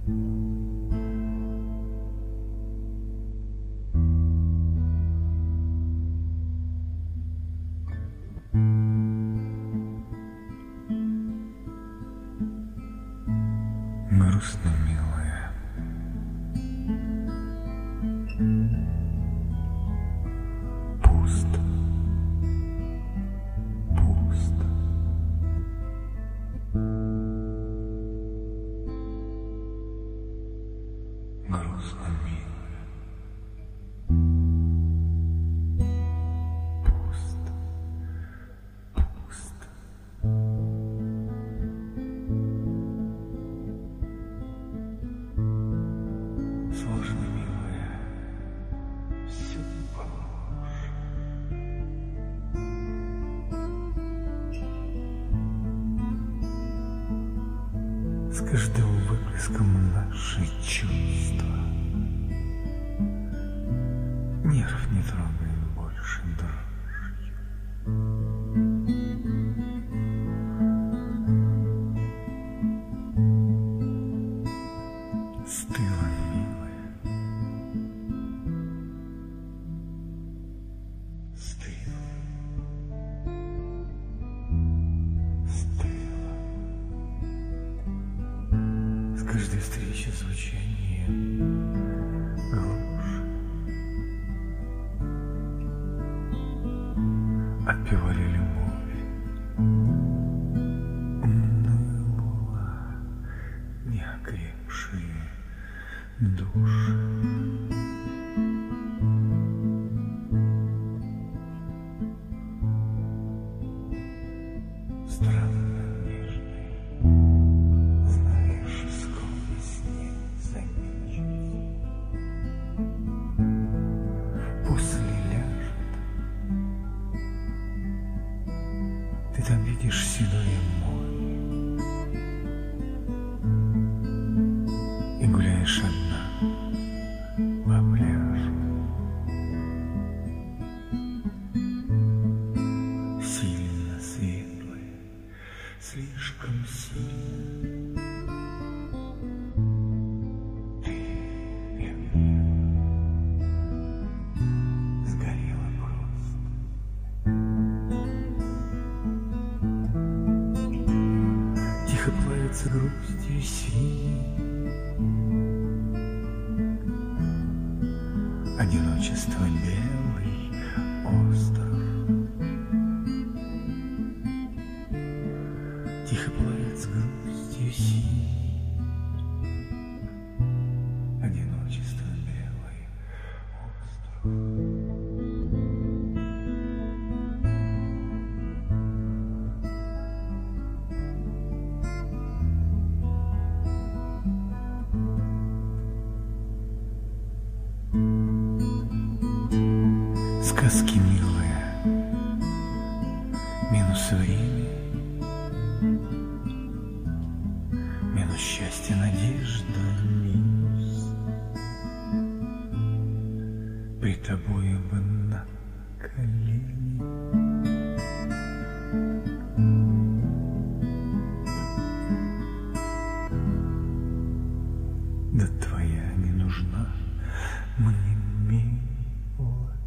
Грустно, милая. Пусто. Пусто. Грустно, милая. Пусто. Пусто. Сложно, милая, все похоже. С каждым выплеском наши чувства нерв не трогает больше дрожью. Стыло, милая, стыло, стыло. С каждой встречи звучание глушь. Отпевали любовь, уныла неокрепшие души. Странно нежный, знаешь, сколько с ней замечусь. После ляжет, ты там видишь седое море и гуляешь одна по пляжу. Сильно светлое, слишком сильно. Ты, любимая, сгорела просто. Тихо плавится грустью синей. Одиночество белый остров. Тихо плавится грустью синей. Одиночество белый остров. Сказки, милая, минус время, минус счастье, надежда, минус. При тобой бы на колени. Да твоя не нужна мне, милая.